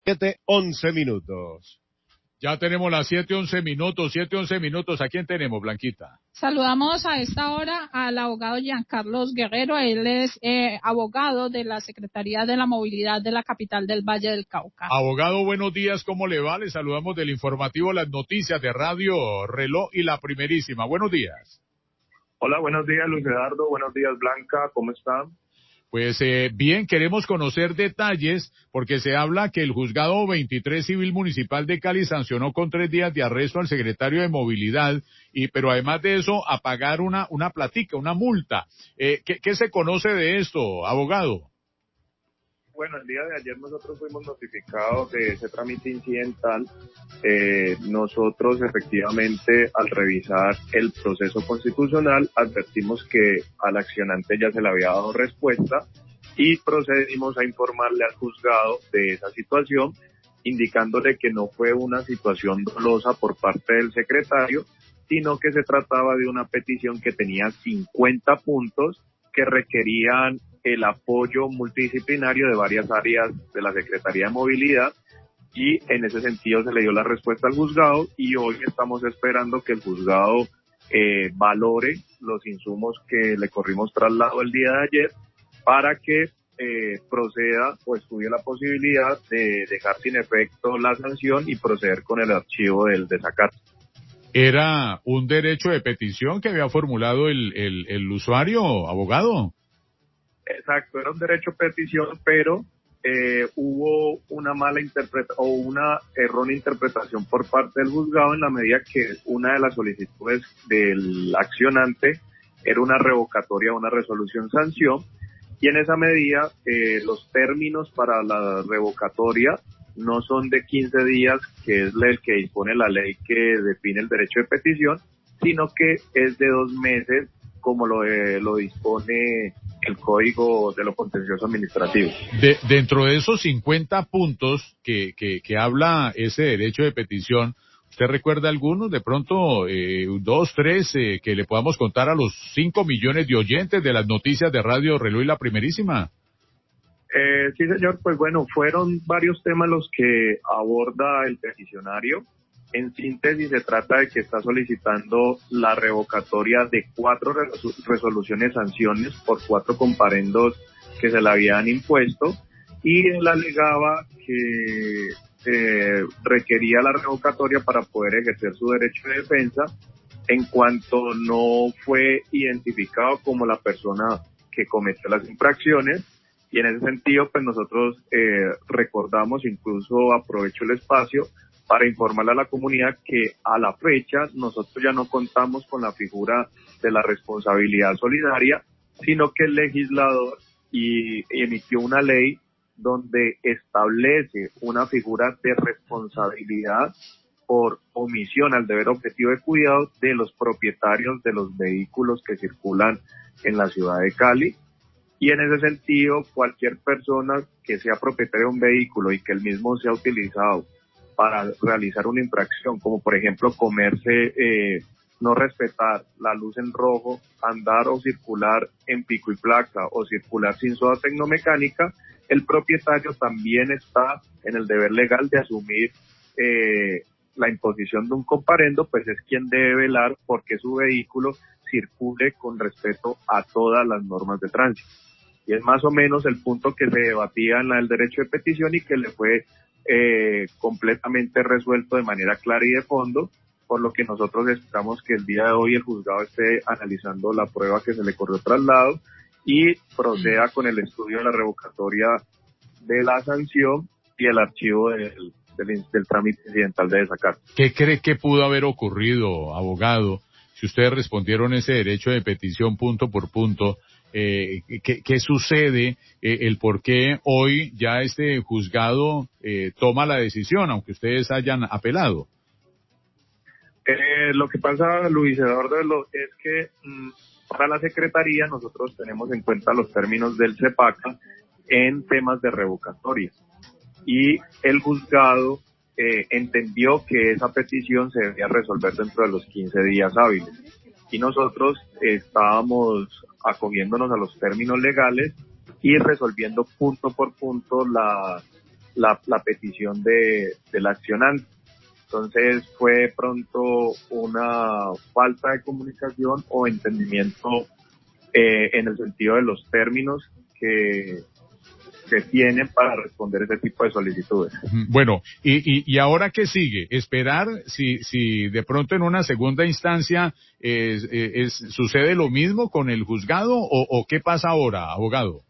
7:11. Ya tenemos las 7:11. ¿A quién tenemos, Blanquita? Saludamos a esta hora al abogado Giancarlos Guerrero. Él es abogado de la Secretaría de la Movilidad de la capital del Valle del Cauca. Abogado, buenos días, ¿cómo le va? Le saludamos del informativo Las Noticias de Radio Reloj y La Primerísima. Buenos días. Hola, buenos días, Luis Eduardo. Buenos días, Blanca. ¿Cómo están? Pues bien, queremos conocer detalles porque se habla que el Juzgado 23 Civil Municipal de Cali sancionó con 3 días de arresto al secretario de Movilidad, pero además de eso, a pagar una platica, una multa. ¿Qué se conoce de esto, abogado? Bueno, el día de ayer nosotros fuimos notificados de ese trámite incidental. Nosotros efectivamente al revisar el proceso constitucional advertimos que al accionante ya se le había dado respuesta y procedimos a informarle al juzgado de esa situación, indicándole que no fue una situación dolosa por parte del secretario, sino que se trataba de una petición que tenía 50 puntos que requerían el apoyo multidisciplinario de varias áreas de la Secretaría de Movilidad, y en ese sentido se le dio la respuesta al juzgado y hoy estamos esperando que el juzgado valore los insumos que le corrimos traslado el día de ayer para que proceda o estudie la posibilidad de dejar sin efecto la sanción y proceder con el archivo del desacato. ¿Era un derecho de petición que había formulado el usuario, abogado? Exacto, era un derecho de petición, pero hubo una mala interpretación o una errónea interpretación por parte del juzgado en la medida que una de las solicitudes del accionante era una revocatoria, una resolución sanción, y en esa medida los términos para la revocatoria no son de 15 días, que es el que dispone la ley que define el derecho de petición, sino que es de 2 meses, como lo dispone el Código de lo Contencioso Administrativo. Dentro de esos 50 puntos que habla ese derecho de petición, ¿usted recuerda algunos? De pronto, 2, 3, que le podamos contar a los 5 millones de oyentes de las noticias de Radio Reloj y La Primerísima. Sí, señor, pues bueno, fueron varios temas los que aborda el peticionario. En síntesis, se trata de que está solicitando la revocatoria de 4 resoluciones sanciones por 4 comparendos que se le habían impuesto, y él alegaba que requería la revocatoria para poder ejercer su derecho de defensa en cuanto no fue identificado como la persona que cometió las infracciones. Y en ese sentido, pues nosotros recordamos, incluso aprovecho el espacio para informarle a la comunidad que a la fecha nosotros ya no contamos con la figura de la responsabilidad solidaria, sino que el legislador emitió una ley donde establece una figura de responsabilidad por omisión al deber objetivo de cuidado de los propietarios de los vehículos que circulan en la ciudad de Cali. Y en ese sentido, cualquier persona que sea propietaria de un vehículo y que el mismo sea utilizado para realizar una infracción, como por ejemplo no respetar la luz en rojo, andar o circular en pico y placa o circular sin soda tecnomecánica, el propietario también está en el deber legal de asumir la imposición de un comparendo, pues es quien debe velar porque su vehículo circule con respeto a todas las normas de tránsito. Y es más o menos el punto que se debatía en el derecho de petición y que le fue completamente resuelto de manera clara y de fondo, por lo que nosotros esperamos que el día de hoy el juzgado esté analizando la prueba que se le corrió traslado y proceda con el estudio de la revocatoria de la sanción y el archivo del trámite incidental de desacato. ¿Qué cree que pudo haber ocurrido, abogado, si ustedes respondieron ese derecho de petición punto por punto? ¿Qué sucede? El por qué hoy ya este juzgado toma la decisión, aunque ustedes hayan apelado. Lo que pasa, Luis Eduardo, es que para la Secretaría nosotros tenemos en cuenta los términos del CEPACA en temas de revocatoria, y el juzgado entendió que esa petición se debía resolver dentro de los 15 días hábiles, y nosotros estábamos acogiéndonos a los términos legales y resolviendo punto por punto la petición del accionante. Entonces fue de pronto una falta de comunicación o entendimiento en el sentido de los términos que se tienen para responder ese tipo de solicitudes. Bueno, y ahora qué sigue, esperar si de pronto en una segunda instancia sucede lo mismo con el juzgado o qué pasa ahora, abogado.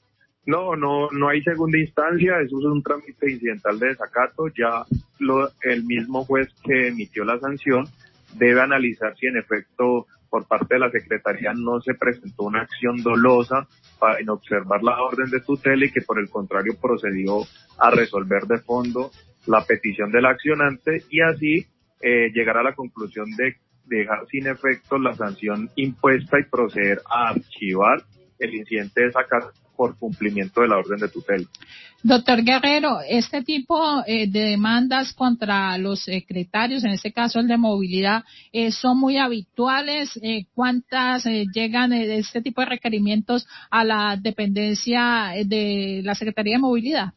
No hay segunda instancia, eso es un trámite incidental de desacato. Ya el mismo juez que emitió la sanción debe analizar si en efecto por parte de la Secretaría no se presentó una acción dolosa en observar la orden de tutela y que por el contrario procedió a resolver de fondo la petición del accionante y así llegar a la conclusión de dejar sin efecto la sanción impuesta y proceder a archivar el incidente de desacato por cumplimiento de la orden de tutela. Doctor Guerrero, este tipo de demandas contra los secretarios, en este caso el de movilidad, son muy habituales. ¿Cuántas llegan de este tipo de requerimientos a la dependencia de la Secretaría de Movilidad?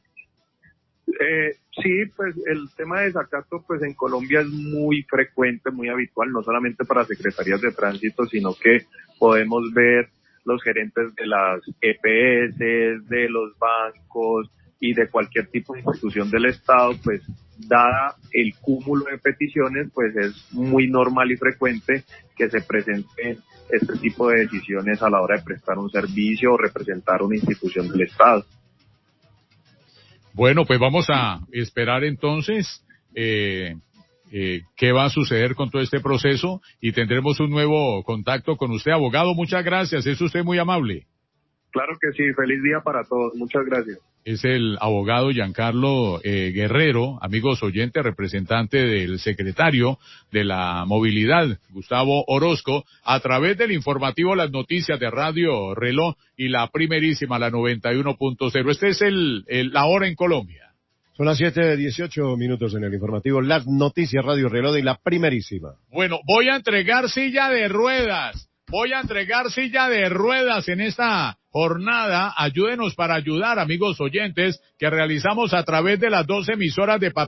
Sí, pues el tema de desacato pues en Colombia es muy frecuente, muy habitual, no solamente para secretarías de tránsito, sino que podemos ver los gerentes de las EPS, de los bancos y de cualquier tipo de institución del Estado, pues dada el cúmulo de peticiones, pues es muy normal y frecuente que se presenten este tipo de decisiones a la hora de prestar un servicio o representar una institución del Estado. Bueno, pues vamos a esperar entonces qué va a suceder con todo este proceso y tendremos un nuevo contacto con usted, abogado. Muchas gracias, es usted muy amable. Claro que sí, feliz día para todos, muchas gracias. Es el abogado Giancarlo Guerrero, amigos oyentes, representante del secretario de la Movilidad, Gustavo Orozco, a través del informativo Las Noticias de Radio Reloj y la primerísima, la 91.0. Este es la hora en Colombia. Son las 7:18 en el informativo Las Noticias Radio Reloj y la primerísima. Bueno, voy a entregar silla de ruedas en esta jornada. Ayúdenos para ayudar, amigos oyentes, que realizamos a través de las 2 emisoras de